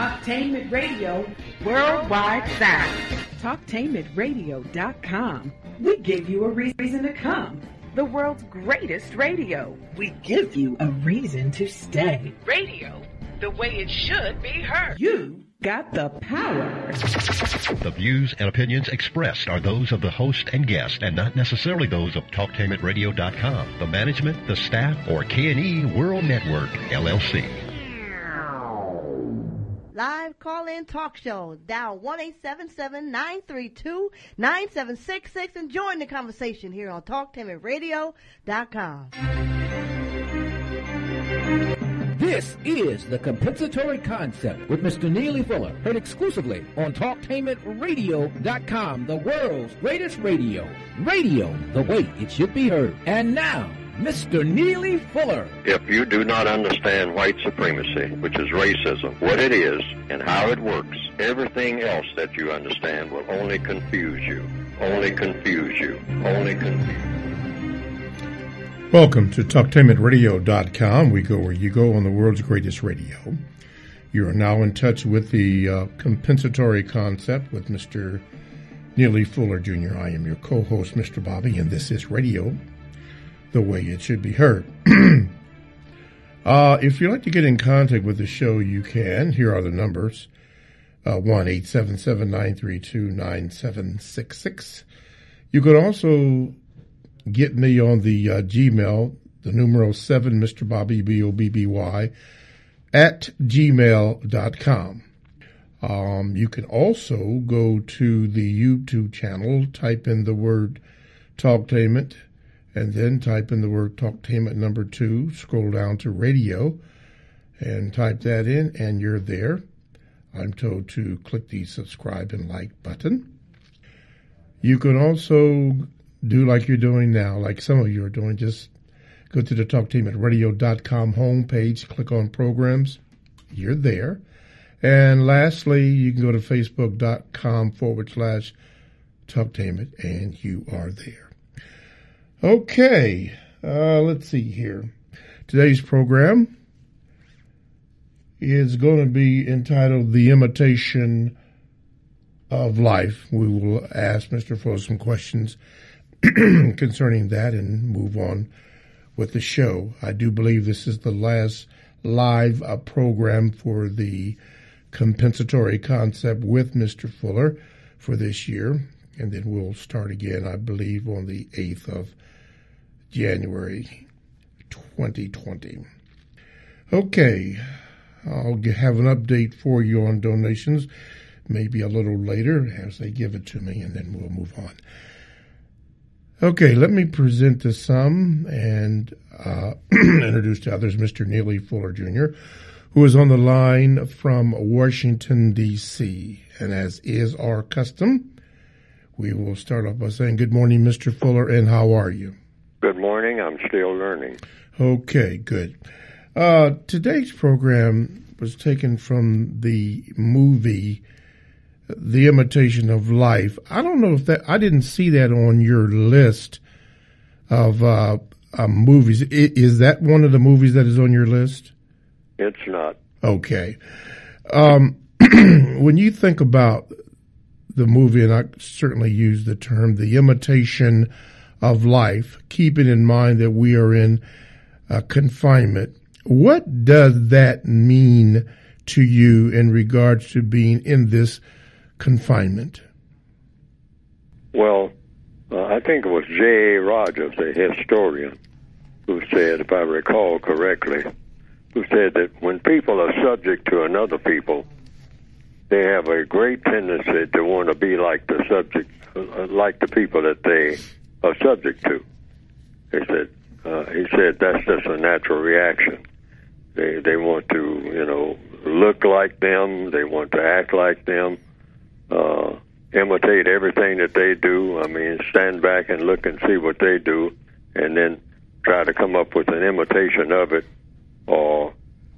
Talktainment Radio, worldwide sound. Talktainmentradio.com. We give you a reason to come. The world's greatest radio. We give you a reason to stay. Radio, the way it should be heard. You got the power. The views and opinions expressed are those of the host and guest and not necessarily those of TalkTainmentRadio.com, the management, the staff, or K&E World Network, LLC. Live call-in talk show. Dial 1-877-932-9766 and join the conversation here on TalkTainmentRadio.com. This is the Compensatory Concept with Mr. Neely Fuller, heard exclusively on TalkTainmentRadio.com, the world's greatest radio. Radio, the way it should be heard. And now, Mr. Neely Fuller. If you do not understand white supremacy, which is racism, what it is and how it works, everything else that you understand will only confuse you. Only confuse you. Only confuse you. Welcome to TalkTainmentRadio.com. We go where you go on the world's greatest radio. You are now in touch with the compensatory concept with Mr. Neely Fuller, Jr. I am your co-host, Mr. Bobby, and this is radio, the way it should be heard. If you'd like to get in contact with the show, you can. Here are the numbers. 1-877-932-9766. You could also get me on the Gmail, the numeral 7, Mr. Bobby, B-O-B-B-Y, at gmail.com. You can also go to the YouTube channel, type in the word Talktainment, and then type in the word Talktainment number 2, scroll down to radio, and type that in, and you're there. I'm told to click the subscribe and like button. You can also do like you're doing now, like some of you are doing. Just go to the TalkTainmentRadio.com homepage, click on programs. You're there. And lastly, you can go to Facebook.com/Talktainment, and you are there. Okay, let's see here. Today's program is going to be entitled The Imitation of Life. We will ask Mr. Fuller some questions concerning that and move on with the show. I do believe this is the last live program for the compensatory concept with Mr. Fuller for this year, and then we'll start again, I believe, on the 8th of January 2020. Okay, I'll have an update for you on donations maybe a little later as they give it to me, and then we'll move on. Okay, let me present to some and introduce to others Mr. Neely Fuller, Jr., who is on the line from Washington, D.C. And as is our custom, we will start off by saying good morning, Mr. Fuller, and how are you? Good morning. I'm still learning. Okay, good. Today's program was taken from the movie The Imitation of Life. I don't know if I didn't see that on your list of movies. Is that one of the movies that is on your list? It's not. Okay. When you think about the movie, and I certainly use the term, The Imitation of Life, keeping in mind that we are in confinement, what does that mean to you in regards to being in this confinement? Well, I think it was J.A. Rogers, a historian, who said, if I recall correctly, who said that when people are subject to another people, they have a great tendency to want to be like the subject, like the people that they are subject to. He said that's just a natural reaction. They want to, look like them. They want to act like them, imitate everything that they do. I mean, stand back and look and see what they do, and then try to come up with an imitation of it, or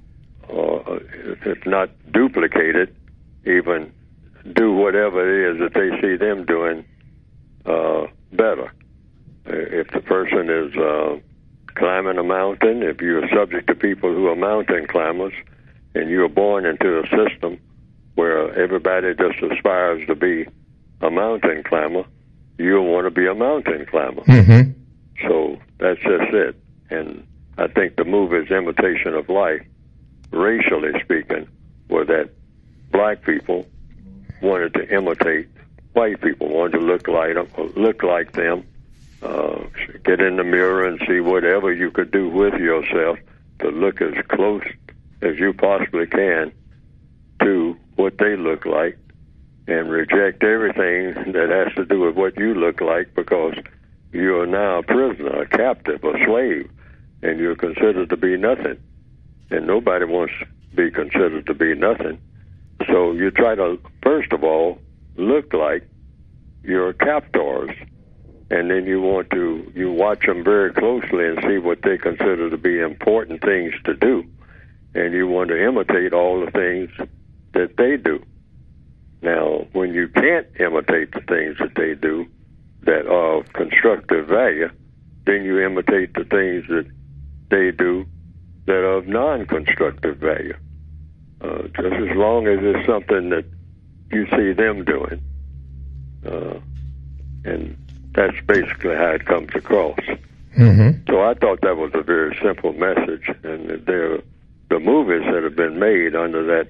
if not duplicate it, even do whatever it is that they see them doing better. If the person is climbing a mountain, if you're subject to people who are mountain climbers, and you're born into a system where everybody just aspires to be a mountain climber, you'll want to be a mountain climber. Mm-hmm. So that's just it. And I think the movie's imitation of life, racially speaking, was that black people wanted to imitate white people, wanted to look like them, get in the mirror and see whatever you could do with yourself to look as close as you possibly can to what they look like, and reject everything that has to do with what you look like, because you are now a prisoner, a captive, a slave, and you're considered to be nothing. And nobody wants to be considered to be nothing. So you try to, first of all, look like your captors, and then you watch them very closely and see what they consider to be important things to do, and you want to imitate all the things that they do. Now, when you can't imitate the things that they do that are of constructive value, then you imitate the things that they do that are of non-constructive value. Just as long as it's something that you see them doing. And that's basically how it comes across. Mm-hmm. So I thought that was a very simple message. And the movies that have been made under that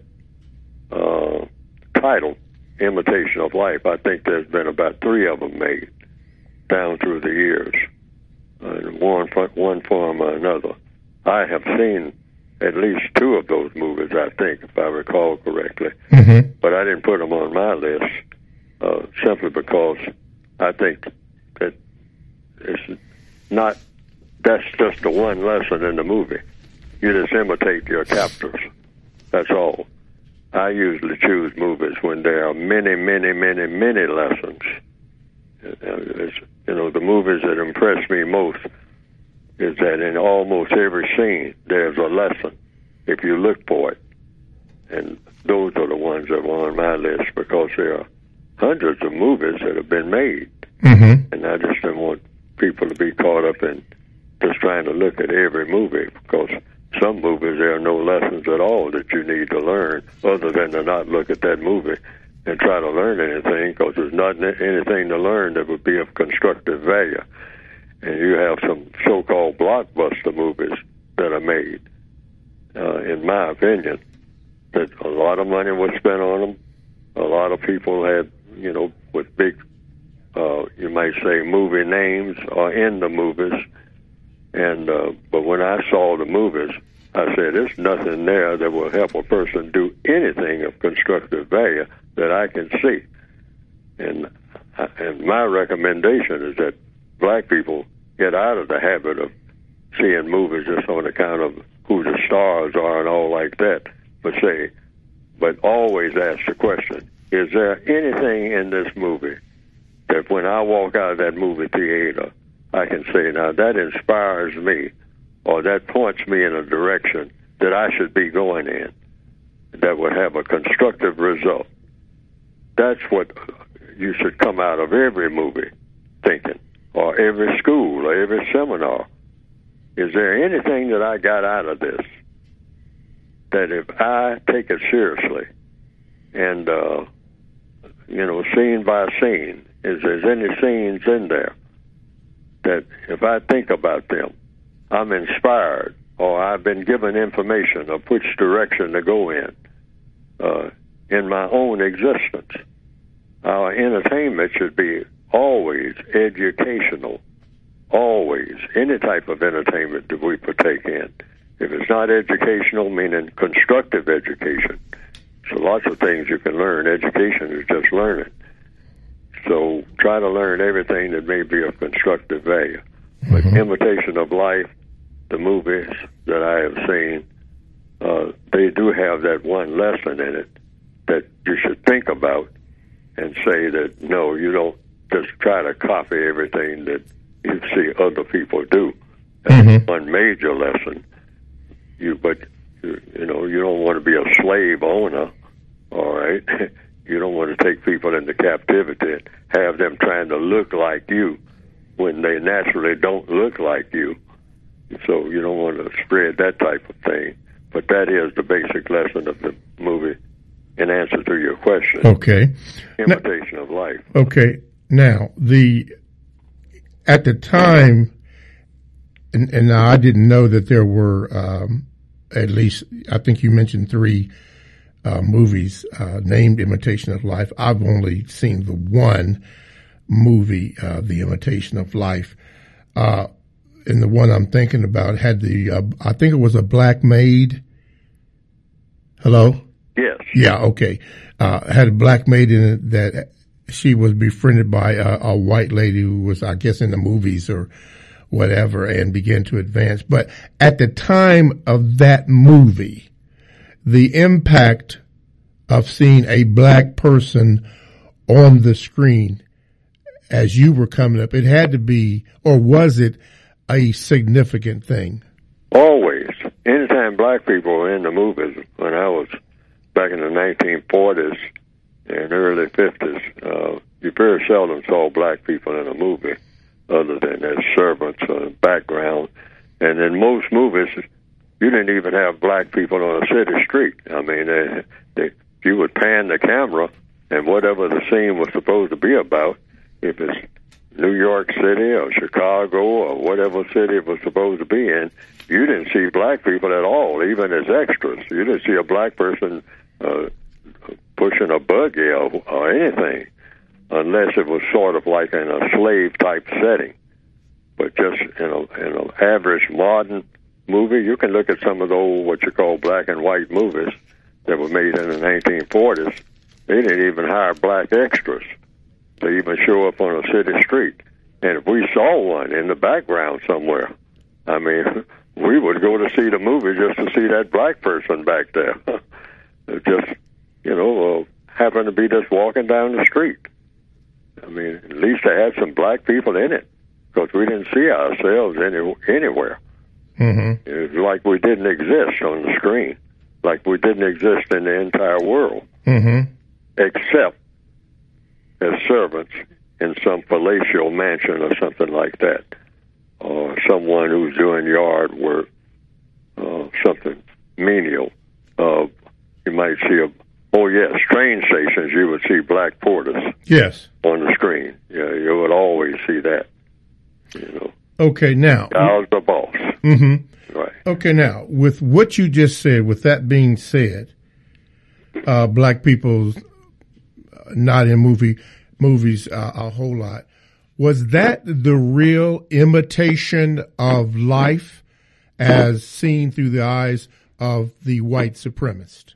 title, Imitation of Life, I think there's been about 3 of them made down through the years, in one form or another. I have seen at least 2 of those movies, I think, if I recall correctly. Mm-hmm. But I didn't put them on my list simply because I think that it's not, that's just the one lesson in the movie. You just imitate your captors. That's all. I usually choose movies when there are many, many, many, many lessons. The movies that impress me most is that in almost every scene there's a lesson if you look for it. And those are the ones that were on my list, because there are hundreds of movies that have been made. Mm-hmm. And I just didn't want people to be caught up in just trying to look at every movie, because some movies, there are no lessons at all that you need to learn other than to not look at that movie and try to learn anything, because there's not anything to learn that would be of constructive value. And you have some so-called blockbuster movies that are made, in my opinion, that a lot of money was spent on them. A lot of people had, with big, you might say, movie names are in the movies. And but when I saw the movies, I said, there's nothing there that will help a person do anything of constructive value that I can see. And my recommendation is that black people get out of the habit of seeing movies just on account of who the stars are and all like that, but always ask the question, is there anything in this movie that when I walk out of that movie theater, I can say, now that inspires me, or that points me in a direction that I should be going in, that would have a constructive result. That's what you should come out of every movie thinking, or every school, or every seminar. Is there anything that I got out of this that if I take it seriously and, scene by scene, is there any scenes in there that if I think about them, I'm inspired, or I've been given information of which direction to go in my own existence? Our entertainment should be always educational, always, any type of entertainment that we partake in. If it's not educational, meaning constructive education, so lots of things you can learn. Education is just learning. So try to learn everything that may be of constructive value. But Imitation of Life, the movies that I have seen, they do have that one lesson in it that you should think about and say that, no, you don't just try to copy everything that you see other people do. That's one major lesson. You don't want to be a slave owner, all right? You don't want to take people into captivity and have them trying to look like you when they naturally don't look like you. So you don't want to spread that type of thing. But that is the basic lesson of the movie an answer to your question. Okay. Imitation of life. Okay. Now, at the time, and I didn't know that there were at least, I think you mentioned 3 movies named Imitation of Life. I've only seen the one movie, The Imitation of Life. And the one I'm thinking about had I think it was a black maid. Hello? Yes. Yeah, okay. Had a black maid in it that she was befriended by a white lady who was, I guess, in the movies or whatever, and began to advance. But at the time of that movie, the impact of seeing a black person on the screen as you were coming up, it had to be, or was it a significant thing? Always. Anytime black people were in the movies, when I was back in the 1940s and early 50s, you very seldom saw black people in a movie other than as servants or background. And in most movies, you didn't even have black people on a city street. I mean, you would pan the camera, and whatever the scene was supposed to be about, if it's New York City or Chicago or whatever city it was supposed to be in, you didn't see black people at all, even as extras. You didn't see a black person pushing a buggy or anything, unless it was sort of like in a slave-type setting. But just in an average modern movie, you can look at some of the old, what you call black and white movies that were made in the 1940s. They didn't even hire black extras to even show up on a city street. And if we saw one in the background somewhere, I mean, we would go to see the movie just to see that black person back there. Just, happened to be just walking down the street. I mean, at least they had some black people in it, because we didn't see ourselves anywhere. Mm-hmm. It was like we didn't exist on the screen, like we didn't exist in the entire world, mm-hmm. except as servants in some palatial mansion or something like that, or someone who's doing yard work, something menial. You might see train stations, you would see black porters. Yes. On the screen. Yeah, you would always see that. Okay, now. I was the boss. Mm-hmm. Right. Okay, now, with what you just said, with that being said, black people not in movies a whole lot. Was that the real imitation of life as seen through the eyes of the white supremacist?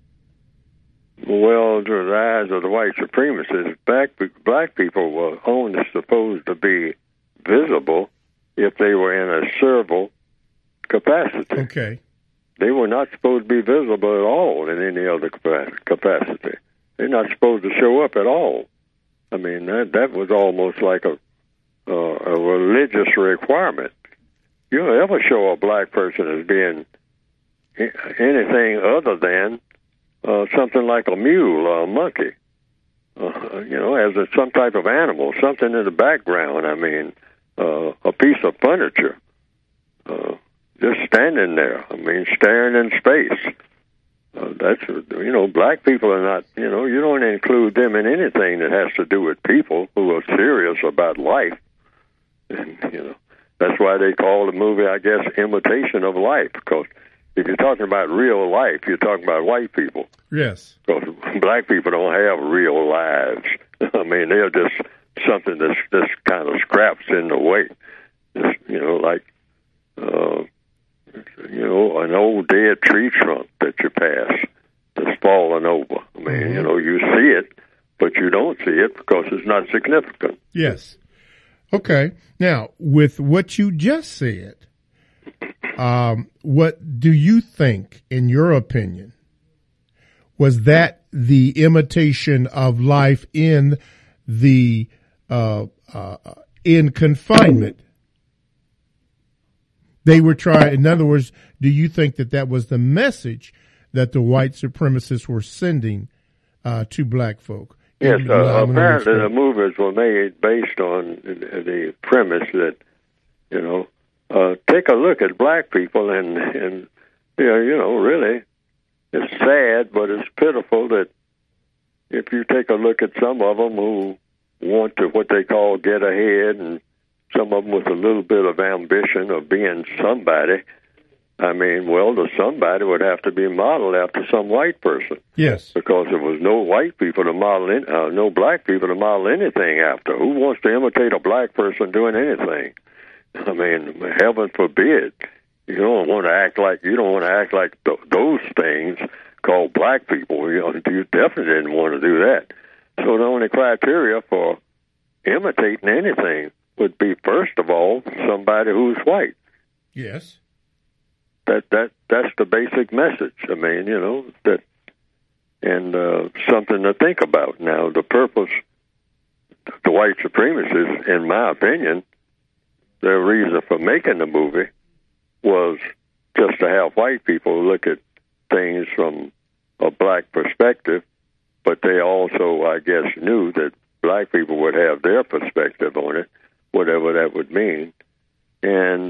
Well, through the eyes of the white supremacists, black people were only supposed to be visible if they were in a servile capacity. Okay. They were not supposed to be visible at all in any other capacity. They're not supposed to show up at all. I mean, that was almost like a religious requirement. You don't ever show a black person as being anything other than something like a mule or a monkey, as some type of animal, something in the background. I mean, a piece of furniture, just standing there. I mean, staring in space. That's, black people are not, you don't include them in anything that has to do with people who are serious about life. And, that's why they call the movie, I guess, Imitation of Life, because if you're talking about real life, you're talking about white people. Yes. Because black people don't have real lives. I mean, they're just something that's kind of scraps in the way. Just, like, an old dead tree trunk that you pass that's fallen over. I mean, mm-hmm. You see it, but you don't see it because it's not significant. Yes. Okay. Now, with what you just said, what do you think, in your opinion, was that the imitation of life in the in confinement? They were trying. In other words, do you think that was the message that the white supremacists were sending to black folk? Yes, apparently the movies were made based on the premise that, take a look at black people and really, it's sad, but it's pitiful that if you take a look at some of them who want to, what they call, get ahead, and some of them with a little bit of ambition of being somebody, I mean, well, the somebody would have to be modeled after some white person. Yes. Because there was no white people to model, no black people to model anything after. Who wants to imitate a black person doing anything? I mean, heaven forbid. You don't want to act like those things called black people. You definitely didn't want to do that. So the only criteria for imitating anything would be, first of all, somebody who's white. Yes. That's the basic message. I mean, that, and something to think about. Now, the purpose, the white supremacists, in my opinion, their reason for making the movie was just to have white people look at things from a black perspective, but they also, I guess, knew that black people would have their perspective on it, whatever that would mean. And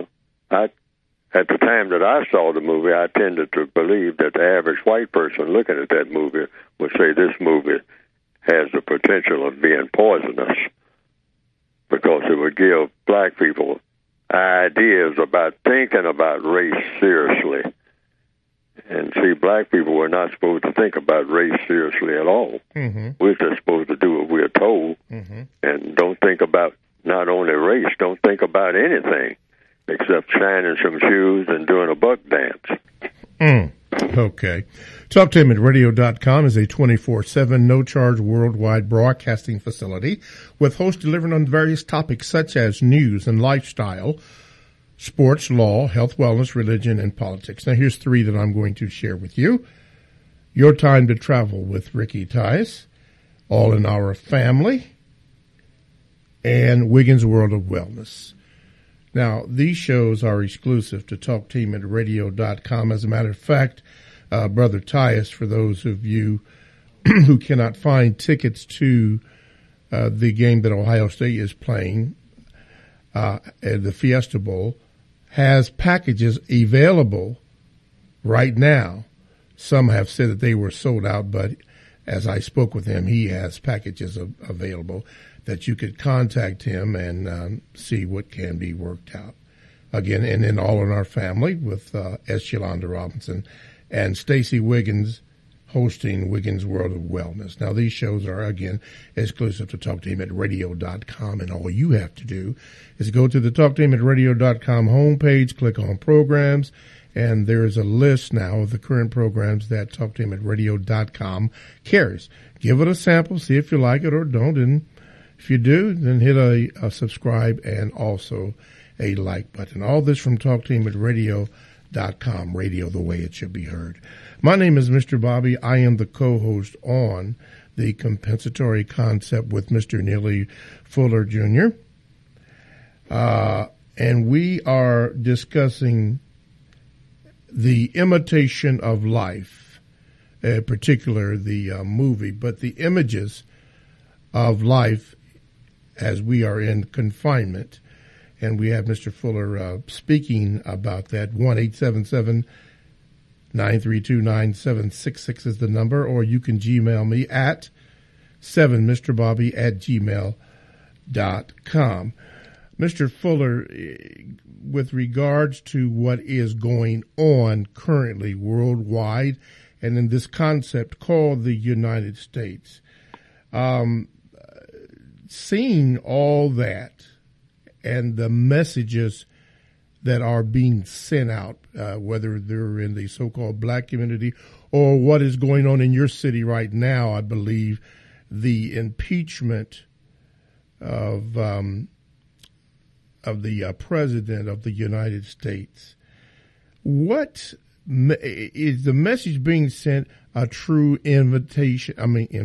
at the time that I saw the movie, I tended to believe that the average white person looking at that movie would say this movie has the potential of being poisonous, because it would give black people ideas about thinking about race seriously. And see, black people were not supposed to think about race seriously at all. Mm-hmm. We're just supposed to do what we're told, and don't think about not only race, don't think about anything except shining some shoes and doing a buck dance. Okay. TalkToHim@radio.com is a 24/7, no-charge worldwide broadcasting facility with hosts delivering on various topics such as news and lifestyle, sports, law, health, wellness, religion, and politics. Now, here's 3 that I'm going to share with you. Your Time to Travel with Ricky Tice, All in Our Family, and Wiggins World of Wellness. Now, these shows are exclusive to TalkTeam@radio.com. As a matter of fact, Brother Tice, for those of you who cannot find tickets to the game that Ohio State is playing at the Fiesta Bowl, has packages available right now. Some have said that they were sold out, but as I spoke with him, he has packages available that you could contact him and see what can be worked out. Again, and then All in Our Family with S. Yolanda Robinson and Stacey Wiggins hosting Wiggins World of Wellness. Now, these shows are, again, exclusive to TalkTeam@radio.com, and all you have to do is go to the TalkTeam@radio.com homepage, click on Programs, and there's a list now of the current programs that TalkTeam@radio.com carries. Give it a sample, see if you like it or don't, and if you do, then hit a subscribe and also a like button. All this from TalkTeam@radio.com, radio the way it should be heard. My name is Mr. Bobby. I am the co-host on the Compensatory Concept with Mr. Neely Fuller Jr. And we are discussing the imitation of life, in particular the movie, but the images of life as we are in confinement. And we have Mr. Fuller speaking about that. 1-877-932-9766 is the number, or you can Gmail me at 7mrbobby@gmail.com. Mr. Fuller, with regards to what is going on currently worldwide and in this concept called the United States, seeing all that and the messages that are being sent out, whether they're in the so-called black community or what is going on in your city right now, I believe the impeachment of the president of the United States. What is the message being sent? A true imitation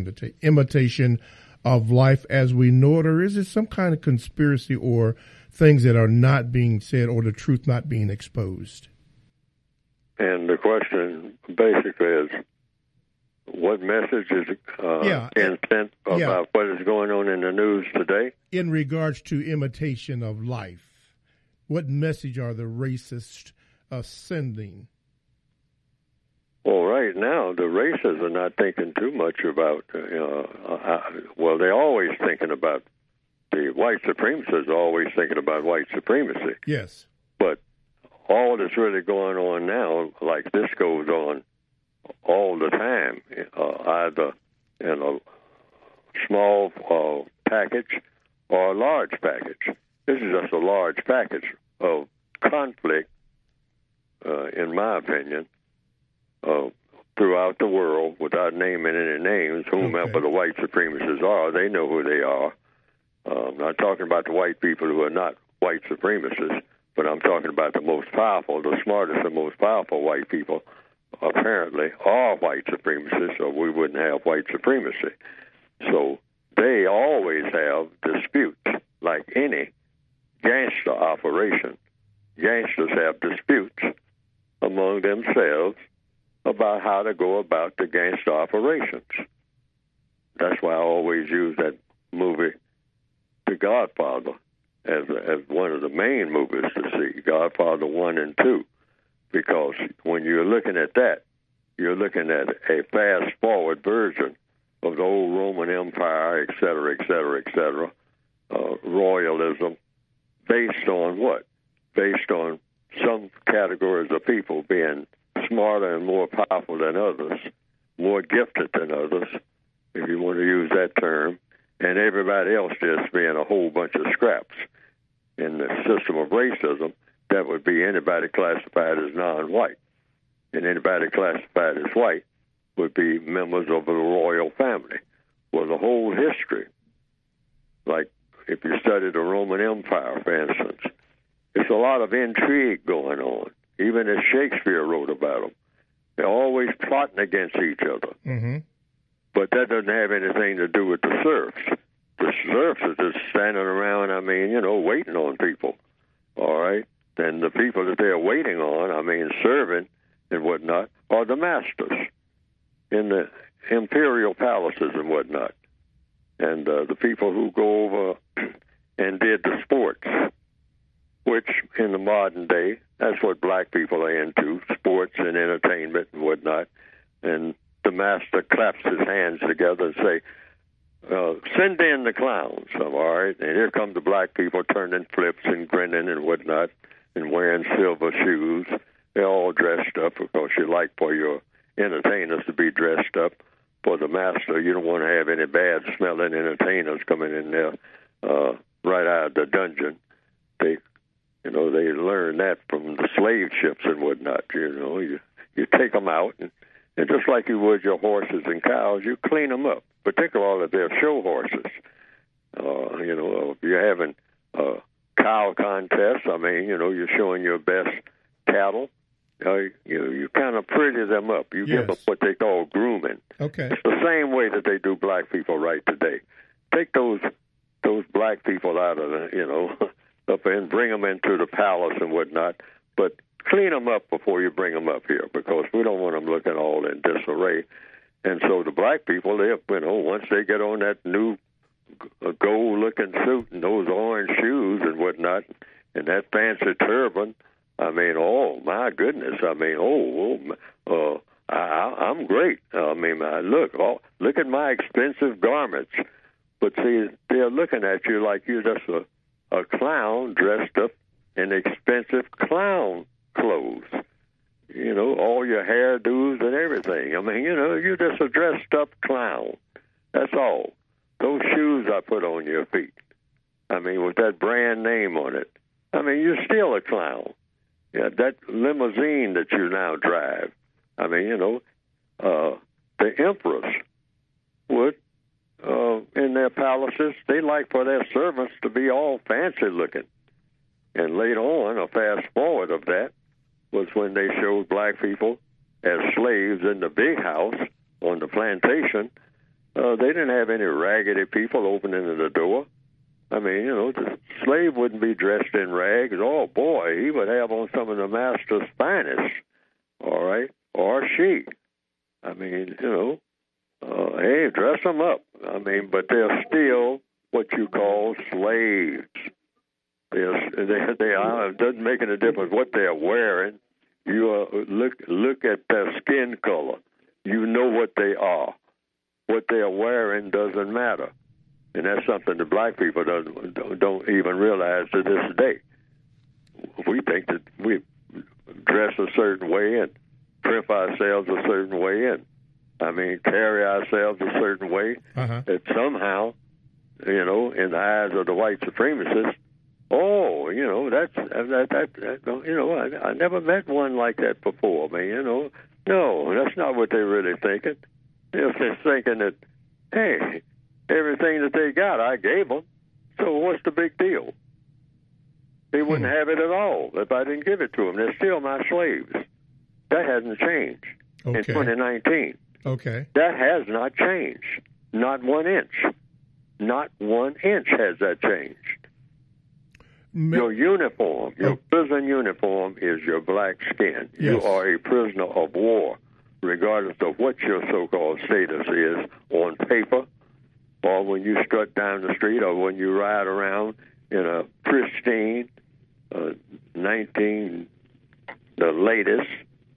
of life as we know it, or is it some kind of conspiracy or things that are not being said or the truth not being exposed? And the question basically is, what message is being sent about what is going on in the news today? In regards to imitation of life, what message are the racists sending? Well, right right now, the racists are not thinking too much about, well, they're always thinking about, the white supremacists are always thinking about white supremacy. Yes. But all that's really going on now, like this goes on all the time, either in a small package or a large package. This is just a large package of conflict, in my opinion, throughout the world, without naming any names. Whomever the white supremacists are, they know who they are. I'm not talking about the white people who are not white supremacists, but I'm talking about the most powerful, the smartest and most powerful white people, apparently, are white supremacists, or we wouldn't have white supremacy. So they always have disputes, like any gangster operation. Gangsters have disputes among themselves about how to go about the gangster operations. That's why I always use that movie, The Godfather, as one of the main movies to see, Godfather 1 and 2, because when you're looking at that, you're looking at a fast-forward version of the old Roman Empire, et cetera, et cetera, et cetera, royalism, based on what? Based on some categories of people being smarter and more powerful than others, more gifted than others, if you want to use that term, and everybody else just being a whole bunch of scraps. In the system of racism, that would be anybody classified as non-white. And anybody classified as white would be members of the royal family. Well, the whole history, like if you study the Roman Empire, for instance, there's a lot of intrigue going on. Even as Shakespeare wrote about them, they're always plotting against each other. Mm-hmm. But that doesn't have anything to do with the serfs. The serfs are just standing around, waiting on people, all right? And the people that they're waiting on, serving and whatnot, are the masters in the imperial palaces and whatnot. And the people who go over and did the sports, which in the modern day, that's what black people are into, sports and entertainment and whatnot. And the master claps his hands together and say, send in the clowns, all right? And here come the black people turning flips and grinning and whatnot and wearing silver shoes. They're all dressed up because you like for your entertainers to be dressed up. For the master, you don't want to have any bad-smelling entertainers coming in there right out of the dungeon. They learn that from the slave ships and whatnot. You take them out, and just like you would your horses and cows, you clean them up, particularly if they're show horses. If you're having cow contests, you're showing your best cattle. You kind of pretty them up. You give them what they call grooming. Okay. It's the same way that they do black people right today. Take those black people out of up and bring them into the palace and whatnot, but clean them up before you bring them up here, because we don't want them looking all in disarray. And so the black people, once they get on that new gold-looking suit and those orange shoes and whatnot, and that fancy turban, oh my goodness! I'm great. Look at my expensive garments. But see, they're looking at you like you're just a clown dressed up in expensive clown clothes. All your hairdos and everything. You're just a dressed up clown. That's all. Those shoes I put on your feet, with that brand name on it. You're still a clown. Yeah, that limousine that you now drive. The emperors would, in their palaces, they like for their servants to be all fancy looking. And later on, a fast forward of that was when they showed black people as slaves in the big house on the plantation. They didn't have any raggedy people opening the door. The slave wouldn't be dressed in rags. Oh, boy, he would have on some of the master's finest, all right, or she. Hey, dress them up. But they're still what you call slaves. They are. It doesn't make any difference what they're wearing. You look at their skin color. You know what they are. What they are wearing doesn't matter. And that's something that black people don't even realize to this day. We think that we dress a certain way and trim ourselves a certain way and, carry ourselves a certain way, that somehow, in the eyes of the white supremacists, I never met one like that before, man, No, that's not what they're really thinking. They're thinking that, hey, everything that they got, I gave them, so what's the big deal? They wouldn't have it at all if I didn't give it to them. They're still my slaves. That hasn't changed in 2019. Okay. That has not changed. Not 1 inch. Not 1 inch has that changed. Your uniform, your prison uniform is your black skin. Yes. You are a prisoner of war, regardless of what your so-called status is on paper, or when you strut down the street, or when you ride around in a pristine the latest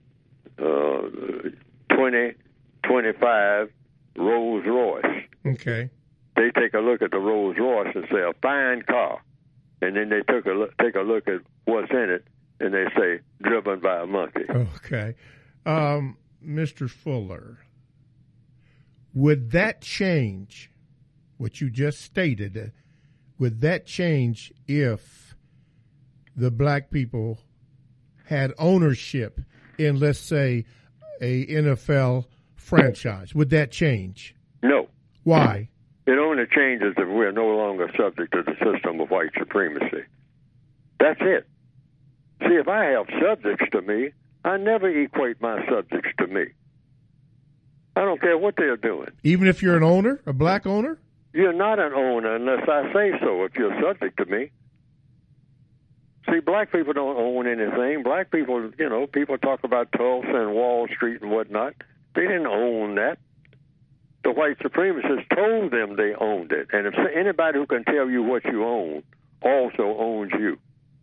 2025 Rolls Royce. Okay. They take a look at the Rolls Royce and say, a fine car. And then they take a look at what's in it, and they say, driven by a monkey. Okay. Mr. Fuller, would that change what you just stated? Would that change if the black people had ownership in, let's say, a NFL franchise? Would that change? No. Why? It only changes if we're no longer subject to the system of white supremacy. That's it. See, if I have subjects to me, I never equate my subjects to me. I don't care what they're doing. Even if you're an owner, a black owner? You're not an owner unless I say so, if you're subject to me. See, black people don't own anything. Black people, people talk about Tulsa and Wall Street and whatnot. They didn't own that. The white supremacists told them they owned it. And if anybody who can tell you what you own also owns you.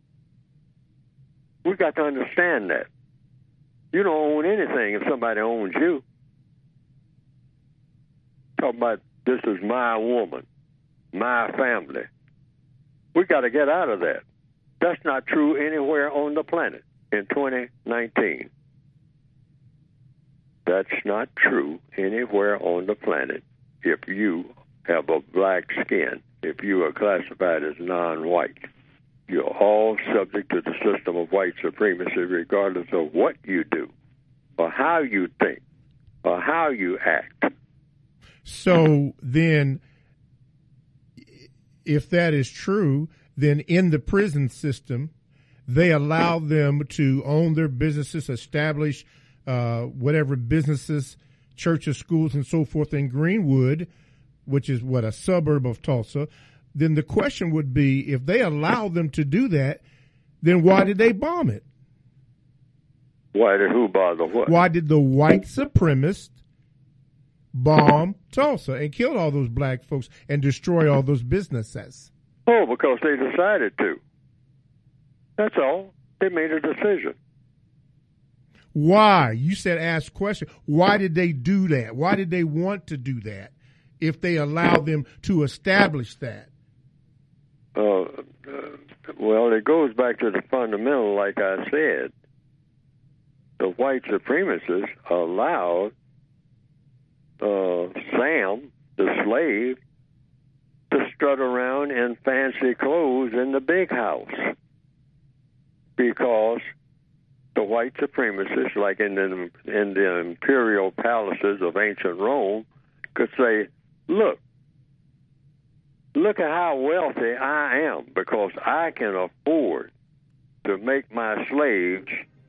We got to understand that. You don't own anything if somebody owns you. Talk about, this is my woman, my family. We got to get out of that. That's not true anywhere on the planet in 2019. That's not true anywhere on the planet if you have a black skin, if you are classified as non-white. You're all subject to the system of white supremacy regardless of what you do or how you think or how you act. So then, if that is true, then in the prison system, they allow them to own their businesses, establish whatever businesses, churches, schools, and so forth in Greenwood, which is a suburb of Tulsa. Then the question would be, if they allow them to do that, then why did they bomb it? Why did who bother what? Why did the white supremacists bomb Tulsa and kill all those black folks and destroy all those businesses? Oh, because they decided to. That's all. They made a decision. Why? You said ask question. Why did they do that? Why did they want to do that if they allowed them to establish that? Well, it goes back to the fundamental, like I said. The white supremacists allowed Sam, the slave, to strut around in fancy clothes in the big house because the white supremacists, like in the imperial palaces of ancient Rome, could say, look at how wealthy I am because I can afford to make my slaves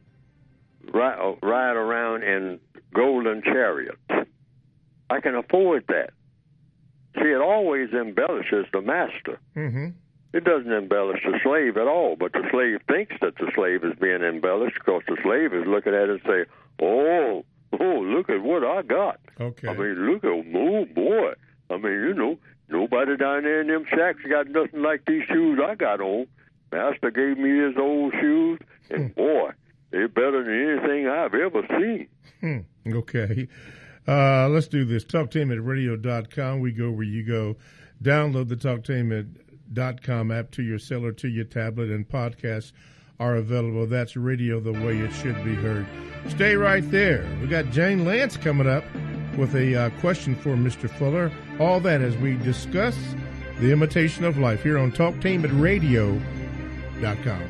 ride around in golden chariots. I can afford that. See, it always embellishes the master. Mm-hmm. It doesn't embellish the slave at all, but the slave thinks that the slave is being embellished because the slave is looking at it and say, oh, look at what I got. Okay. I mean, look at, oh, boy. I mean, nobody down there in them shacks got nothing like these shoes I got on. Master gave me his old shoes, and boy, they're better than anything I've ever seen. Okay. Let's do this. TalkTainmentRadio.com. We go where you go. Download the TalkTainment.com app to your cell or to your tablet, and podcasts are available. That's radio the way it should be heard. Stay right there. We got Jane Lance coming up with a question for Mr. Fuller. All that as we discuss the imitation of life here on TalkTainmentRadio.com.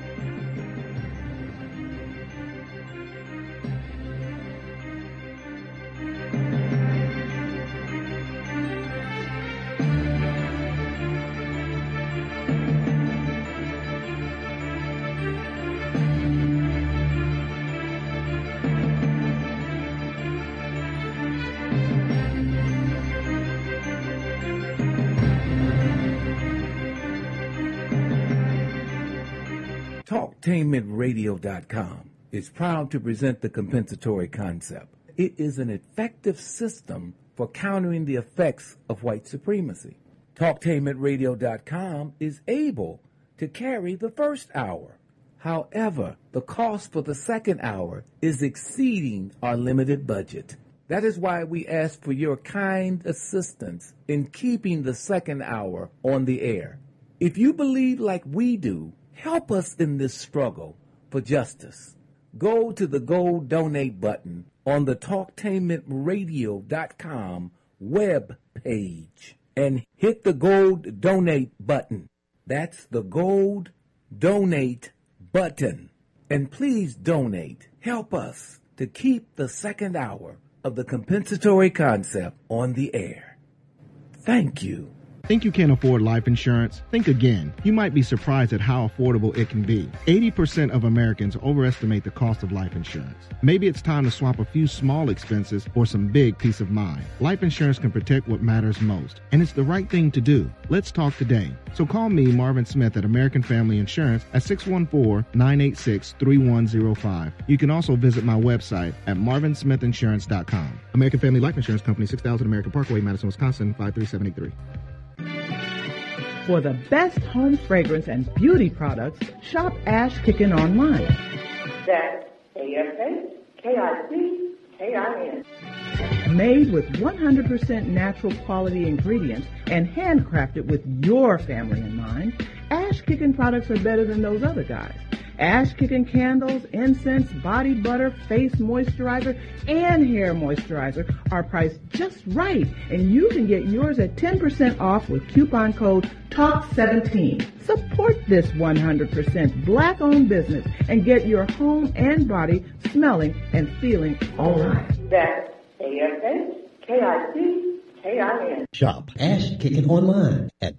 TalkTainmentRadio.com is proud to present the compensatory concept. It is an effective system for countering the effects of white supremacy. TalkTainmentRadio.com is able to carry the first hour. However, the cost for the second hour is exceeding our limited budget. That is why we ask for your kind assistance in keeping the second hour on the air. If you believe like we do, help us in this struggle for justice. Go to the gold donate button on the TalkTainmentRadio.com web page and hit the gold donate button. That's the gold donate button. And please donate. Help us to keep the second hour of the compensatory concept on the air. Thank you. Think you can't afford life insurance? Think again. You might be surprised at how affordable it can be. 80% of Americans overestimate the cost of life insurance. Maybe it's time to swap a few small expenses for some big peace of mind. Life insurance can protect what matters most, and it's the right thing to do. Let's talk today. So call me, Marvin Smith, at American Family Insurance at 614-986-3105. You can also visit my website at marvinsmithinsurance.com. American Family Life Insurance Company, 6000 American Parkway, Madison, Wisconsin, 53783. For the best home fragrance and beauty products, shop Ash Kickin online. That's ASHKICKIN. Made with 100% natural quality ingredients and handcrafted with your family in mind, Ash Kickin products are better than those other guys. Ash Kickin candles, incense, body butter, face moisturizer, and hair moisturizer are priced just right, and you can get yours at 10% off with coupon code TALK17. Support this 100% black-owned business and get your home and body smelling and feeling all right. That's ASHKICKIN. Shop Ash Kickin online at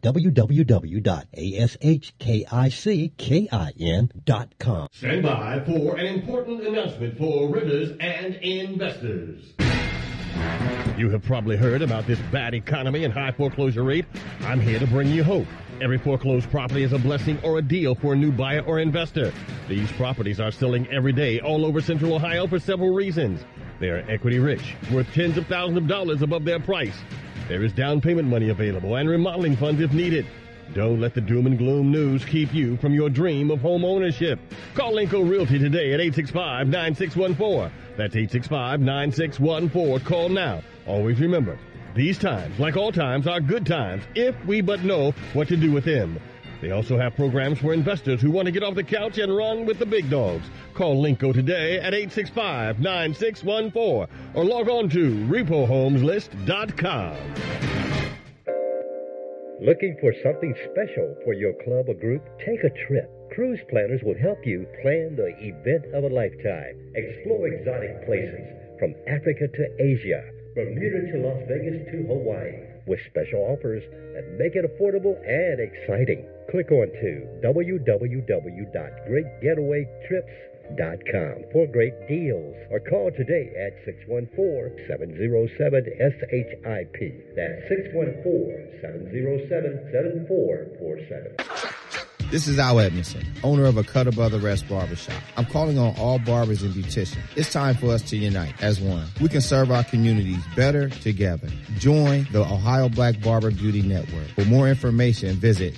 www.ashkickin.com. Stand by for an important announcement for renters and investors. You have probably heard about this bad economy and high foreclosure rate. I'm here to bring you hope. Every foreclosed property is a blessing or a deal for a new buyer or investor. These properties are selling every day all over Central Ohio for several reasons. They are equity rich, worth tens of thousands of dollars above their price. There is down payment money available and remodeling funds if needed. Don't let the doom and gloom news keep you from your dream of home ownership. Call Linco Realty today at 865-9614. That's 865-9614. Call now. Always remember, these times, like all times, are good times if we but know what to do with them. They also have programs for investors who want to get off the couch and run with the big dogs. Call Linco today at 865-9614 or log on to repohomeslist.com. Looking for something special for your club or group? Take a trip. Cruise Planners will help you plan the event of a lifetime. Explore exotic places from Africa to Asia, Bermuda to Las Vegas to Hawaii, with special offers that make it affordable and exciting. Click on to www.greatgetawaytrips.com for great deals, or call today at 614-707-SHIP. That's 614-707-7447. This is Al Edmondson, owner of a Cutter Brother Rest Barbershop. I'm calling on all barbers and beauticians. It's time for us to unite as one. We can serve our communities better together. Join the Ohio Black Barber Beauty Network. For more information, visit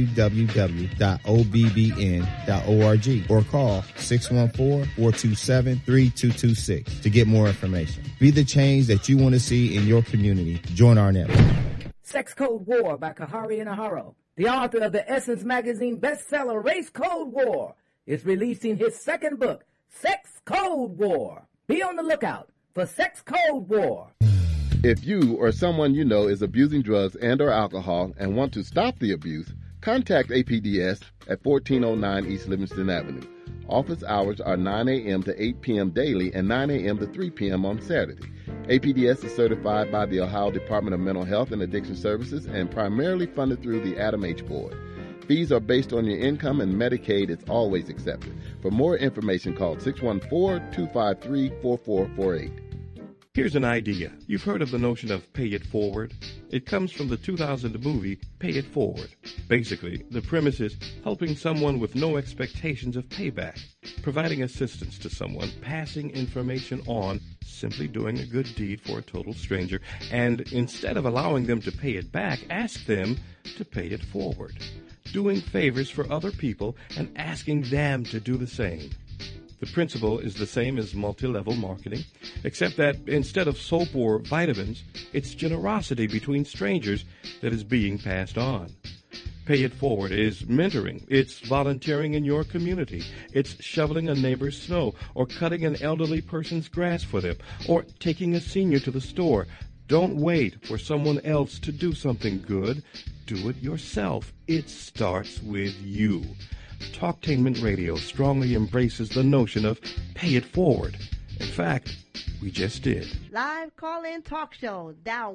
www.obbn.org or call 614-427-3226 to get more information. Be the change that you want to see in your community. Join our network. Sex Code War by Kahari Inaharo, the author of the Essence Magazine bestseller Race Code War, is releasing his second book, Sex Code War. Be on the lookout for Sex Code War. If you or someone you know is abusing drugs and or alcohol and want to stop the abuse, contact APDS at 1409 East Livingston Avenue. Office hours are 9 a.m. to 8 p.m. daily and 9 a.m. to 3 p.m. on Saturday. APDS is certified by the Ohio Department of Mental Health and Addiction Services and primarily funded through the Adam H. Board. Fees are based on your income and Medicaid is always accepted. For more information, call 614-253-4448. Here's an idea. You've heard of the notion of pay it forward? It comes from the 2000 movie Pay It Forward. Basically, the premise is helping someone with no expectations of payback, providing assistance to someone, passing information on, simply doing a good deed for a total stranger, and instead of allowing them to pay it back, ask them to pay it forward. Doing favors for other people and asking them to do the same. The principle is the same as multi-level marketing, except that instead of soap or vitamins, it's generosity between strangers that is being passed on. Pay It Forward is mentoring. It's volunteering in your community. It's shoveling a neighbor's snow or cutting an elderly person's grass for them or taking a senior to the store. Don't wait for someone else to do something good. Do it yourself. It starts with you. Talktainment Radio strongly embraces the notion of pay it forward. In fact, we just did. Live call-in talk show. Dial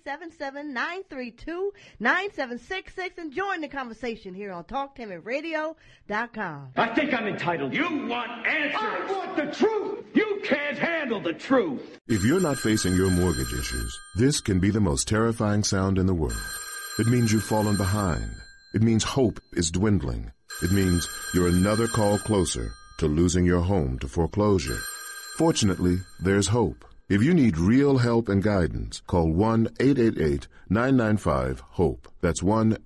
1-877-932-9766 and join the conversation here on TalkTainmentRadio.com. I think I'm entitled. You want answers. I want the truth. You can't handle the truth. If you're not facing your mortgage issues, this can be the most terrifying sound in the world. It means you've fallen behind. It means hope is dwindling. It means you're another call closer to losing your home to foreclosure. Fortunately, there's hope. If you need real help and guidance, call 1-888-995-HOPE. That's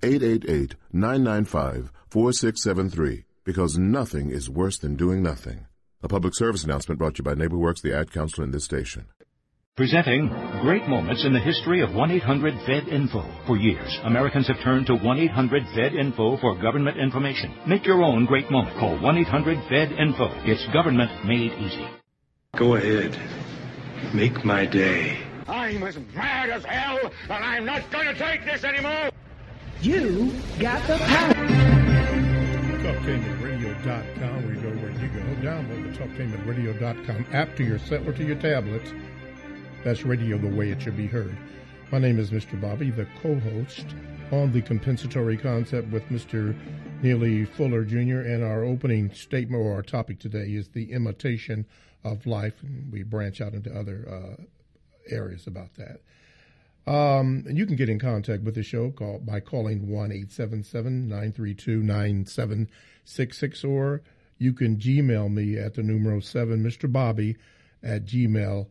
1-888-995-4673, because nothing is worse than doing nothing. A public service announcement brought to you by NeighborWorks, the ad council in this station. Presenting great moments in the history of 1-800-VED-INFO. For years, Americans have turned to 1-800-VED-INFO for government information. Make your own great moment. Call 1-800-VED-INFO. It's government made easy. Go ahead. Make my day. I'm as mad as hell, and I'm not going to take this anymore. You got the power. TalkTainmentRadio.com, where you go where you go. Download the TalkTainmentRadio.com app to your cell or to your tablets. That's radio the way it should be heard. My name is Mr. Bobby, the co-host on The Compensatory Concept with Mr. Neely Fuller Jr., and our opening statement or our topic today is the imitation of life, and we branch out into other areas about that. And you can get in contact with the show by calling 1-877-932-9766, or you can Gmail me at the numero 7, Mr. Bobby at gmail.com.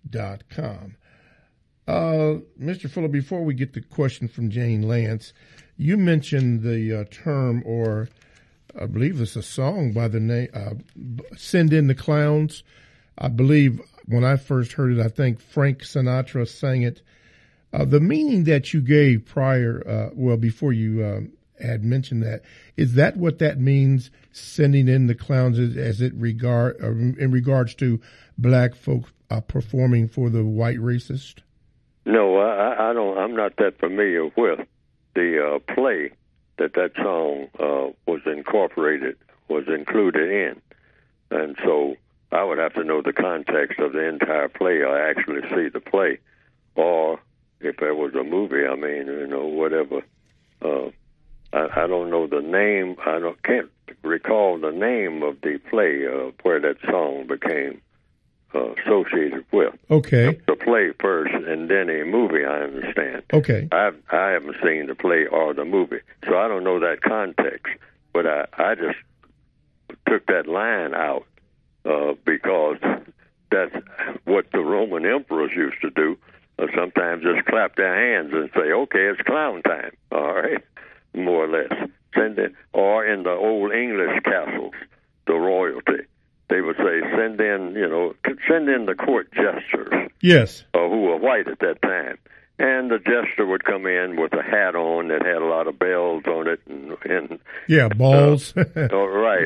Mr. Fuller, before we get the question from Jane Lance, you mentioned the term, or I believe it's a song by the name Send in the Clowns. I believe when I first heard it, I think Frank Sinatra sang it. The meaning that you gave prior, before you had mentioned that, is that what that means, sending in the clowns, as it in regards to black folk performing for the white racist? No, I don't. I'm not that familiar with the play that song was included in, and so I would have to know the context of the entire play, or actually see the play, or if there was a movie. I mean, whatever. I don't know the name. Can't recall the name of the play where that song became associated with. Okay. The play first, and then a movie, I understand. Okay. I haven't seen the play or the movie, so I don't know that context. But I just took that line out because that's what the Roman emperors used to do. Sometimes just clap their hands and say, okay, it's clown time, all right, more or less. Or in the old English castles, the royalty, they would say, send in the court jesters. Yes. Who were white at that time. And the jester would come in with a hat on that had a lot of bells on it, and balls. Right.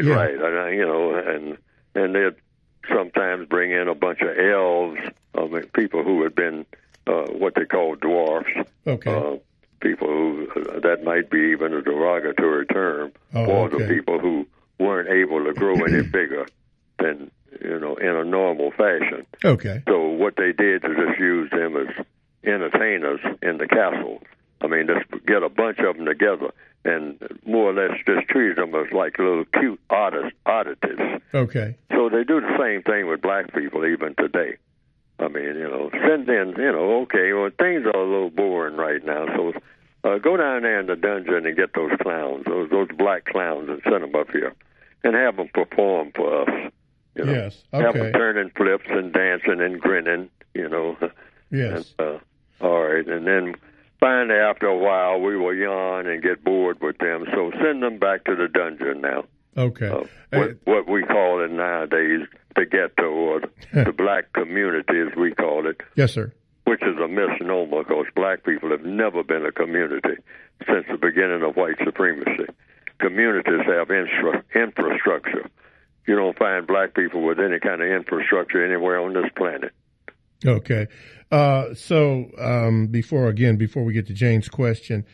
And they'd sometimes bring in a bunch of elves, people who had been what they call dwarfs. Okay. People who that might be even a derogatory term for the people who weren't able to grow any bigger than in a normal fashion. Okay. So what they did is just use them as entertainers in the castle. I mean, just get a bunch of them together and more or less just treat them as like little cute oddities. Okay. So they do the same thing with black people even today. I mean, send in, okay, well, things are a little boring right now, so go down there in the dungeon and get those clowns, those black clowns, and send them up here and have them perform for us. Yes, okay. Have them turning flips and dancing and grinning, Yes. And, all right, and then finally after a while we will yawn and get bored with them, so send them back to the dungeon now. Okay. What we call it nowadays, the ghetto, or the black community as we call it. Yes, sir. Which is a misnomer because black people have never been a community since the beginning of white supremacy. Communities have infrastructure. You don't find black people with any kind of infrastructure anywhere on this planet. Okay. So before we get to Jane's question,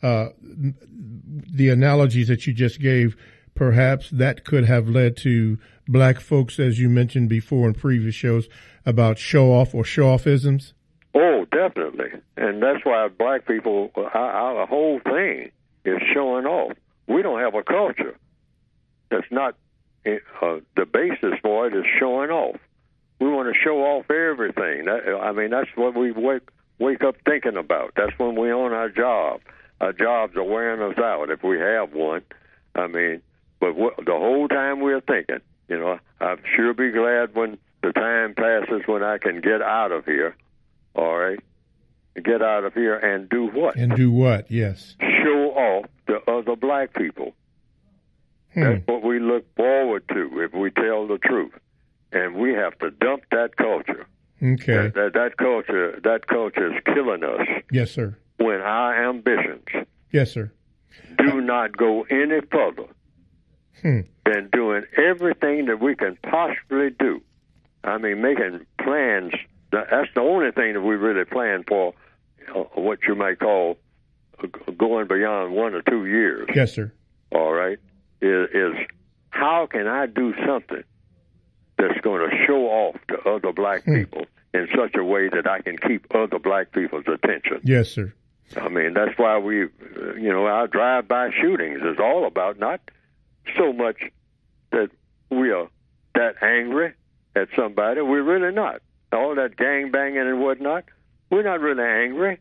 the analogies that you just gave, perhaps that could have led to black folks, as you mentioned before in previous shows, about show-off or show-off-isms? Oh, definitely. And that's why black people, our whole thing is showing off. We don't have a culture. That's not the basis for it is showing off. We want to show off everything. That's what we wake up thinking about. That's when we're on our job. Our jobs are wearing us out if we have one. But the whole time we're thinking, I'll sure be glad when the time passes when I can get out of here, all right? Get out of here and do what? And do what, yes. Show off to other black people. That's what we look forward to if we tell the truth. And we have to dump that culture. Okay. That culture is killing us. Yes, sir. When our ambitions yes, sir. do not go any further than doing everything that we can possibly do. I mean, making plans. That's the only thing that we really plan for, what you might call going beyond 1 or 2 years. Yes, sir. All right. Is how can I do something that's going to show off to other black people in such a way that I can keep other black people's attention? Yes, sir. I mean, that's why our drive-by shootings is all about not so much that we are that angry at somebody. We're really not. All that gang banging and whatnot, we're not really angry.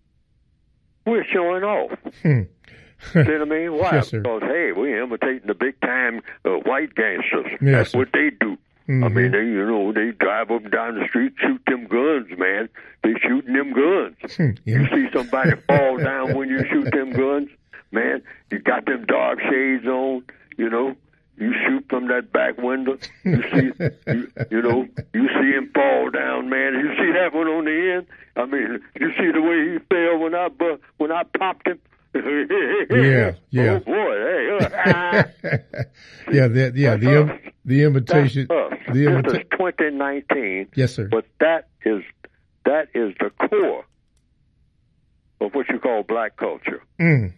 We're showing off. See what I mean? Why? Yes, sir. Because, hey, we're imitating the big-time white gangsters. Yes, that's sir. what they do. Mm-hmm. I mean, they drive up and down the street, shoot them guns, man. They shooting them guns. You see somebody fall down when you shoot them guns, man. You got them dark shades on, You shoot from that back window. You see, you see him fall down, man. You see that one on the end. I mean, you see the way he fell when I popped him. Yeah. Oh boy, the invitation. This is 2019. Yes, sir. But that is the core of what you call black culture. And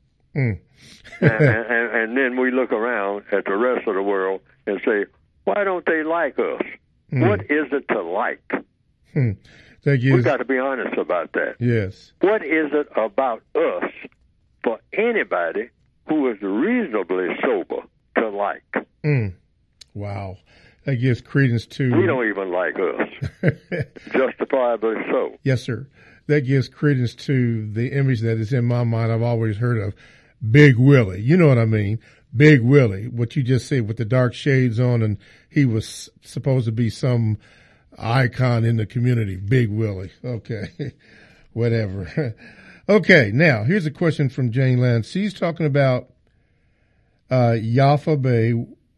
then we look around at the rest of the world and say, why don't they like us? What is it to like? We've got to be honest about that. Yes. What is it about us for anybody who is reasonably sober to like? Wow. That gives credence to... We don't even like us. Justifiably so. Yes, sir. That gives credence to the image that is in my mind I've always heard of Big Willie. You know what I mean? Big Willie, what you just said with the dark shades on, and he was supposed to be some icon in the community. Big Willie. Okay. Whatever. Okay. Now, here's a question from Jane Lance. She's talking about Yaffa Bay,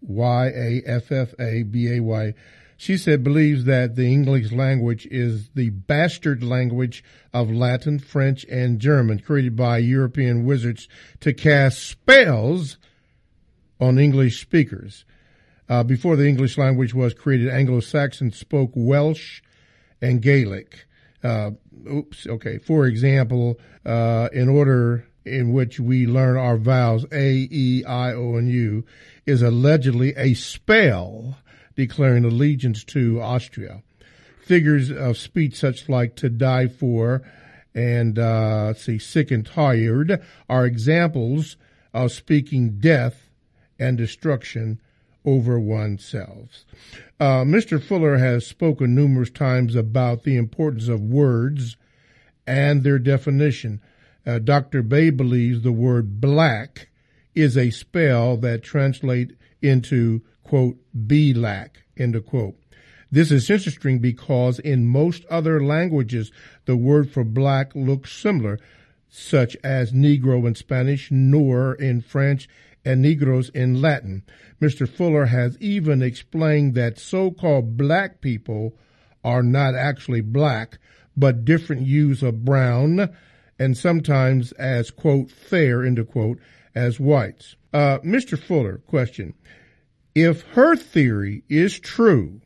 Yaffabay. She said believes that the English language is the bastard language of Latin, French, and German, created by European wizards to cast spells on English speakers. Before the English language was created, Anglo-Saxons spoke Welsh and Gaelic. For example, in order in which we learn our vowels, A, E, I, O, and U, is allegedly a spell declaring allegiance to Austria. Figures of speech such like to die for and, sick and tired are examples of speaking death and destruction over oneself. Mr. Fuller has spoken numerous times about the importance of words and their definition. Dr. Bay believes the word black is a spell that translates into, quote, be lack, end of quote. This is interesting because in most other languages, the word for black looks similar, such as Negro in Spanish, Noir in French, and Negros in Latin. Mr. Fuller has even explained that so-called black people are not actually black, but different hues of brown, and sometimes as, quote, fair, end of quote, as whites. Mr. Fuller, question. If her theory is true,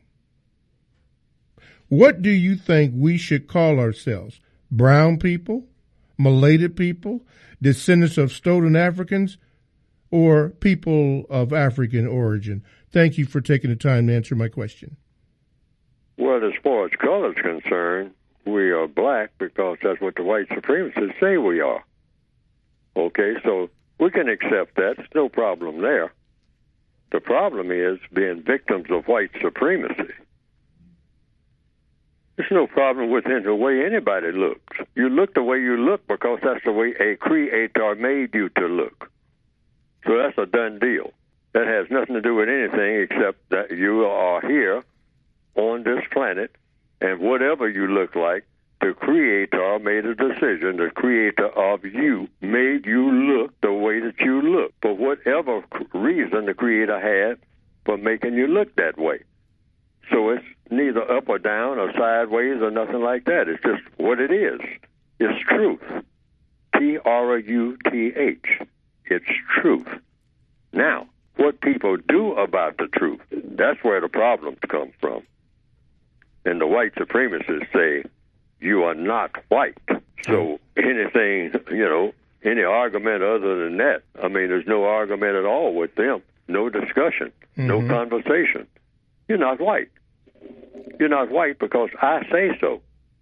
what do you think we should call ourselves? Brown people? Mulated people? Descendants of stolen Africans? Or people of African origin? Thank you for taking the time to answer my question. Well, as far as color is concerned, we are black because that's what the white supremacists say we are. Okay, so we can accept that. There's no problem there. The problem is being victims of white supremacy. There's no problem within the way anybody looks. You look the way you look because that's the way a creator made you to look. So that's a done deal. That has nothing to do with anything except that you are here on this planet, and whatever you look like, the Creator made a decision. The Creator of you made you look the way that you look. For whatever reason the Creator had for making you look that way. So it's neither up or down or sideways or nothing like that. It's just what it is. It's truth. Truth. It's truth. Now, what people do about the truth, that's where the problems come from. And the white supremacists say, you are not white. So anything, any argument other than that, there's no argument at all with them. No discussion, no conversation. You're not white. You're not white because I say so.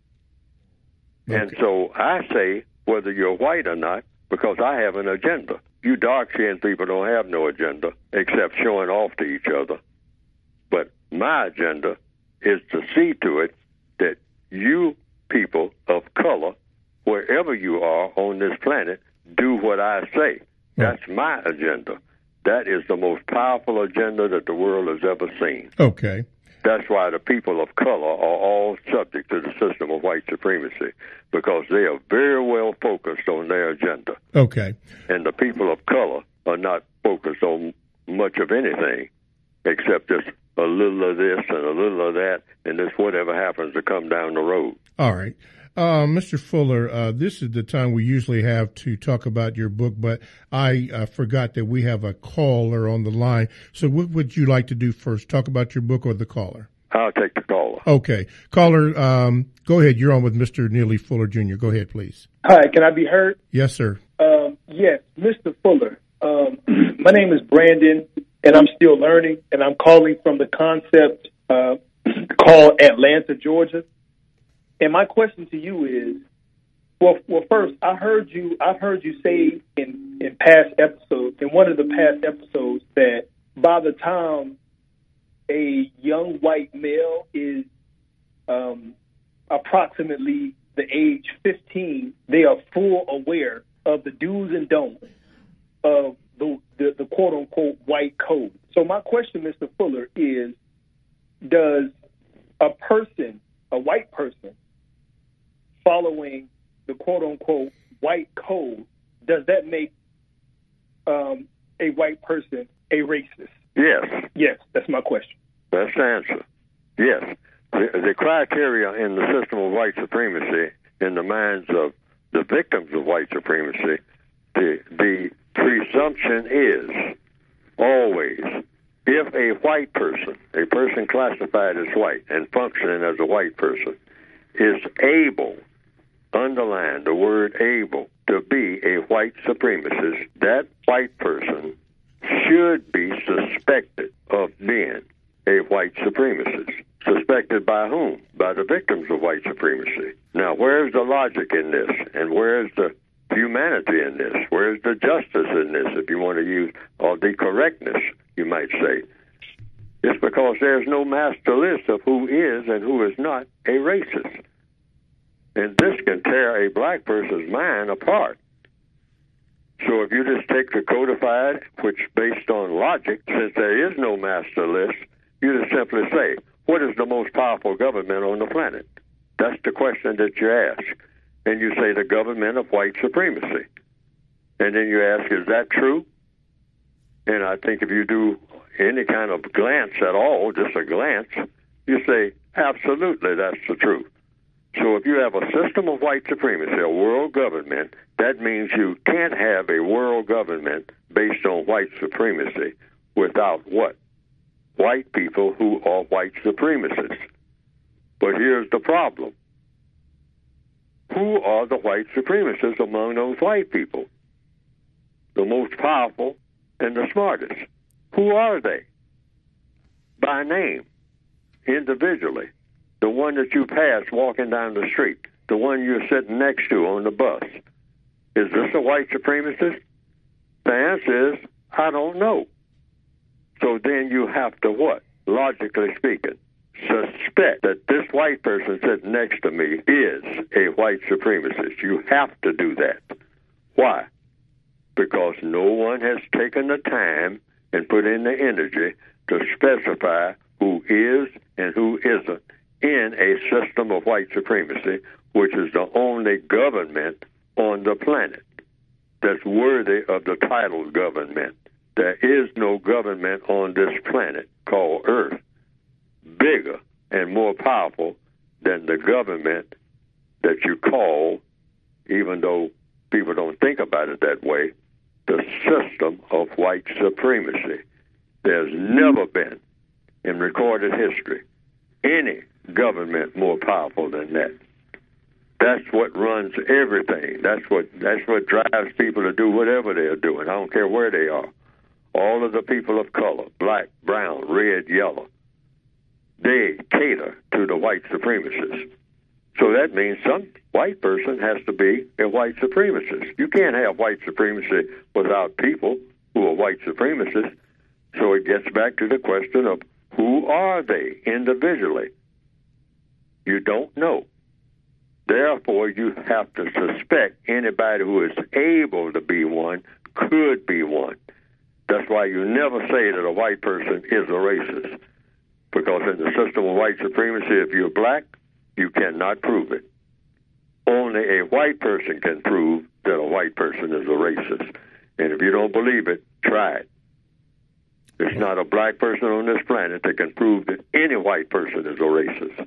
Okay. And so I say whether you're white or not because I have an agenda. You dark-skinned people don't have no agenda except showing off to each other. But my agenda is to see to it that you people of color, wherever you are on this planet, do what I say. That's my agenda. That is the most powerful agenda that the world has ever seen. Okay. That's why the people of color are all subject to the system of white supremacy, because they are very well focused on their agenda. Okay. And the people of color are not focused on much of anything except just a little of this and a little of that, and this whatever happens to come down the road. All right. Mr. Fuller, this is the time we usually have to talk about your book, but I forgot that we have a caller on the line. So what would you like to do first, talk about your book or the caller? I'll take the caller. Okay. Caller, go ahead. You're on with Mr. Neely Fuller Jr. Go ahead, please. Hi, can I be heard? Yes, sir. Yes, Mr. Fuller. My name is Brandon, and I'm still learning, and I'm calling from the concept called Atlanta, Georgia. And my question to you is, well, first, I've heard you say in past episodes, in one of the past episodes, that by the time a young white male is approximately the age 15, they are full aware of the do's and don'ts of the quote-unquote white code. So my question, Mr. Fuller, is does a white person, following the quote-unquote white code, does that make a white person a racist? Yes. Yes, that's my question. That's the answer. Yes. The criteria in the system of white supremacy, in the minds of the victims of white supremacy, the presumption is always, if a white person, a person classified as white and functioning as a white person, is able, underline the word able, to be a white supremacist, that white person should be suspected of being a white supremacist. Suspected by whom? By the victims of white supremacy. Now, where's the logic in this? And where's the humanity in this? Where's the justice in this, if you want to use, or the correctness, you might say? It's because there's no master list of who is and who is not a racist. And this can tear a black person's mind apart. So if you just take the codified, which based on logic, since there is no master list, you just simply say, what is the most powerful government on the planet? That's the question that you ask. And you say the government of white supremacy. And then you ask, is that true? And I think if you do any kind of glance at all, just a glance, you say, absolutely, that's the truth. So if you have a system of white supremacy, a world government, that means you can't have a world government based on white supremacy without what? White people who are white supremacists. But here's the problem. Who are the white supremacists among those white people? The most powerful and the smartest. Who are they? By name, individually. The one that you pass walking down the street, the one you're sitting next to on the bus. Is this a white supremacist? The answer is, I don't know. So then you have to what? Logically speaking, suspect that this white person sitting next to me is a white supremacist. You have to do that. Why? Because no one has taken the time and put in the energy to specify who is and who isn't in a system of white supremacy, which is the only government on the planet that's worthy of the title government. There is no government on this planet called Earth bigger and more powerful than the government that you call, even though people don't think about it that way, the system of white supremacy. There's never been, in recorded history, any government more powerful than that. That's what runs everything. That's what drives people to do whatever they're doing. I don't care where they are. All of the people of color, black, brown, red, yellow, they cater to the white supremacists. So that means some white person has to be a white supremacist. You can't have white supremacy without people who are white supremacists. So it gets back to the question of who are they individually? You don't know. Therefore, you have to suspect anybody who is able to be one could be one. That's why you never say that a white person is a racist. Because in the system of white supremacy, if you're black, you cannot prove it. Only a white person can prove that a white person is a racist. And if you don't believe it, try it. There's not a black person on this planet that can prove that any white person is a racist.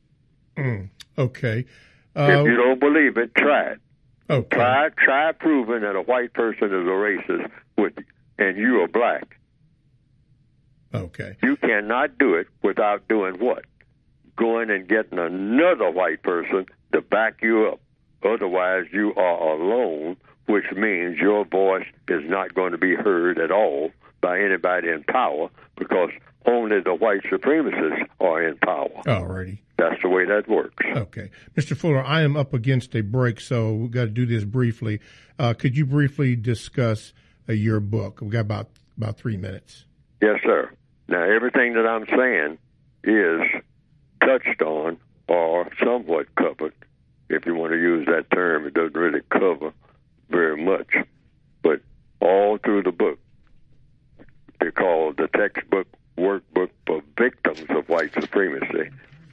Okay. If you don't believe it, try it. Okay. Try proving that a white person is a racist and you are black. Okay. You cannot do it without doing what? Going and getting another white person to back you up. Otherwise, you are alone, which means your voice is not going to be heard at all by anybody in power because only the white supremacists are in power. Alrighty. That's the way that works. Okay. Mr. Fuller, I am up against a break, so we've got to do this briefly. Could you briefly discuss your book? We've got about 3 minutes. Yes, sir. Now, everything that I'm saying is touched on or somewhat covered. If you want to use that term, it doesn't really cover very much. But all supremacy.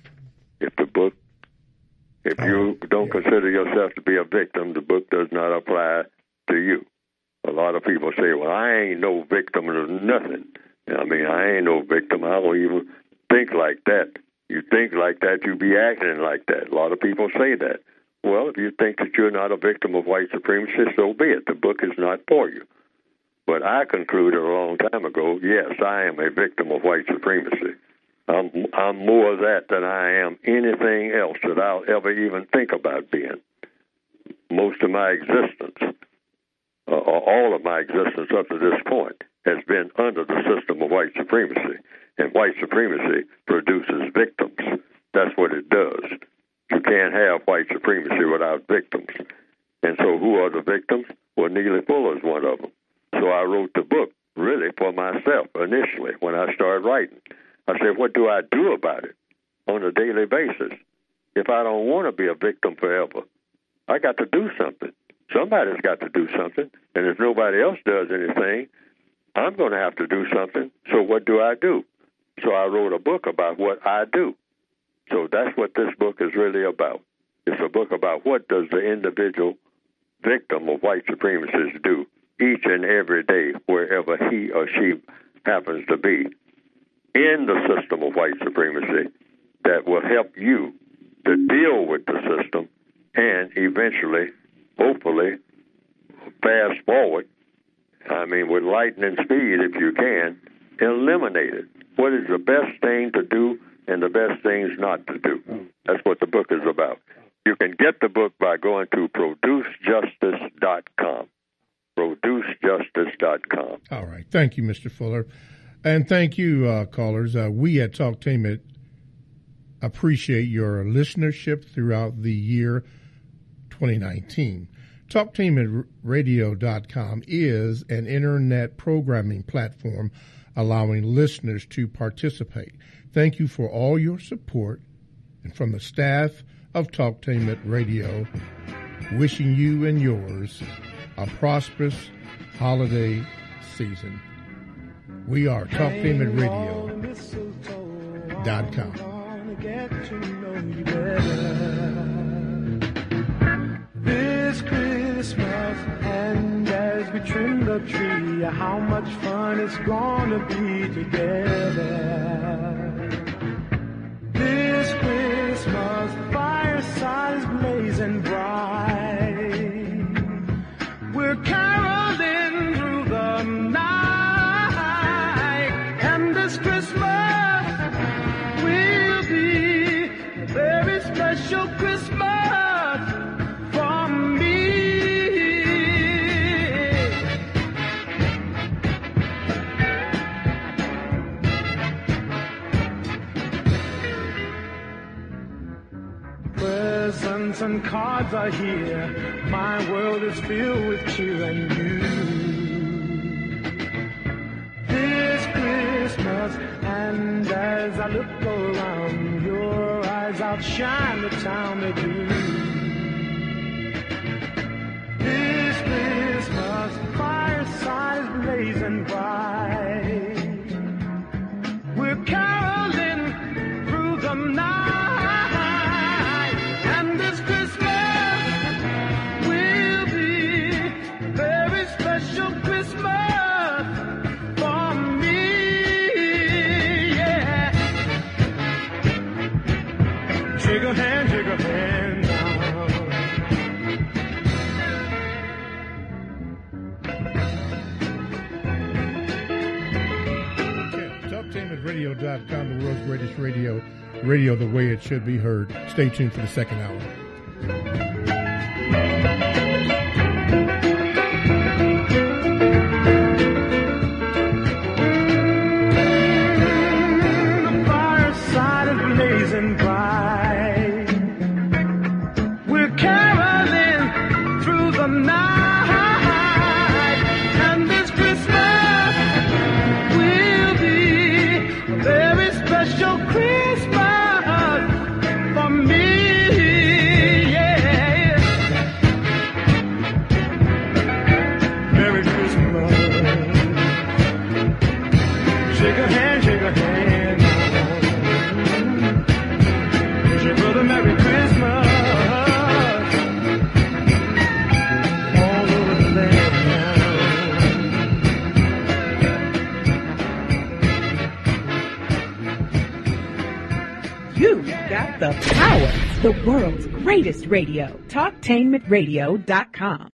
If you don't consider yourself to be a victim, the book does not apply to you. A lot of people say, well, I ain't no victim of nothing. I mean, I ain't no victim. I don't even think like that. You think like that, you be acting like that. A lot of people say that. Well, if you think that you're not a victim of white supremacy, so be it. The book is not for you. But I concluded a long time ago, yes, I am a victim of white supremacy. I'm more of that than I am anything else that I'll ever even think about being. Most of my existence, or all of my existence up to this point, has been under the system of white supremacy. And white supremacy produces victims. That's what it does. You can't have white supremacy without victims. And so who are the victims? Well, Neely Fuller is one of them. So I wrote the book really for myself initially when I started writing. I said, what do I do about it on a daily basis? If I don't want to be a victim forever, I got to do something. Somebody's got to do something. And if nobody else does anything, I'm going to have to do something. So what do I do? So I wrote a book about what I do. So that's what this book is really about. It's a book about what does the individual victim of white supremacists do each and every day, wherever he or she happens to be in the system of white supremacy, that will help you to deal with the system and eventually, hopefully, fast forward, I mean, with lightning speed, if you can, eliminate it. What is the best thing to do and the best things not to do? That's what the book is about. You can get the book by going to producejustice.com. Producejustice.com. All right. Thank you, Mr. Fuller. And thank you, callers. We at Talktainment appreciate your listenership throughout the year 2019. TalktainmentRadio.com is an internet programming platform allowing listeners to participate. Thank you for all your support. And from the staff of Talktainment Radio, wishing you and yours a prosperous holiday season. We are TalktainmentRadio.com. This Christmas, and as we trim the tree, how much fun it's gonna be together. This Christmas, the fireside is blazing bright. We're caroling through the night, and this Christmas will be a very special Christmas for me. Presents and cards are here. My world is filled with cheer and you. This Christmas, and as I look around, your eyes outshine the town they do. This Christmas, the fireside is blazing bright. We're caroling through the night. Shake a hand now. TalktainmentRadio.com, the world's greatest radio the way it should be heard. Stay tuned for the second hour. Very special Christmas for me. The world's greatest radio. TalkTainmentRadio.com.